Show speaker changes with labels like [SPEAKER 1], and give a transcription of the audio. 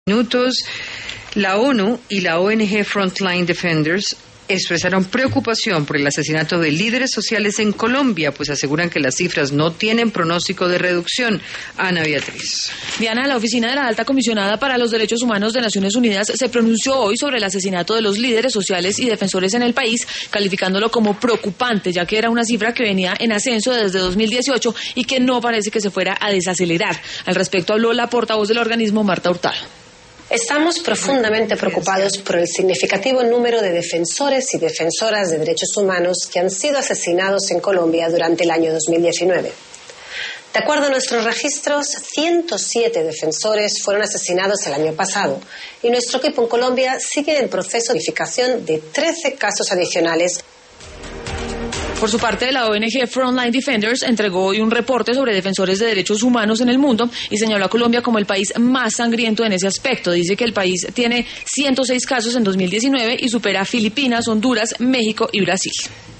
[SPEAKER 1] Minutos, la ONU y la ONG Frontline Defenders expresaron preocupación por el asesinato de líderes sociales en Colombia, pues aseguran que las cifras no tienen pronóstico de reducción. Ana Beatriz.
[SPEAKER 2] Diana, la Oficina de la Alta Comisionada para los Derechos Humanos de Naciones Unidas se pronunció hoy sobre el asesinato de los líderes sociales y defensores en el país, calificándolo como preocupante, ya que era una cifra que venía en ascenso desde 2018 y que no parece que se fuera a desacelerar. Al respecto habló la portavoz del organismo, Marta Hurtado.
[SPEAKER 3] Estamos profundamente preocupados por el significativo número de defensores y defensoras de derechos humanos que han sido asesinados en Colombia durante el año 2019. De acuerdo a nuestros registros, 107 defensores fueron asesinados el año pasado y nuestro equipo en Colombia sigue en proceso de identificación de 13 casos adicionales.
[SPEAKER 2] Por su parte, la ONG Frontline Defenders entregó hoy un reporte sobre defensores de derechos humanos en el mundo y señaló a Colombia como el país más sangriento en ese aspecto. Dice que el país tiene 106 casos en 2019 y supera a Filipinas, Honduras, México y Brasil.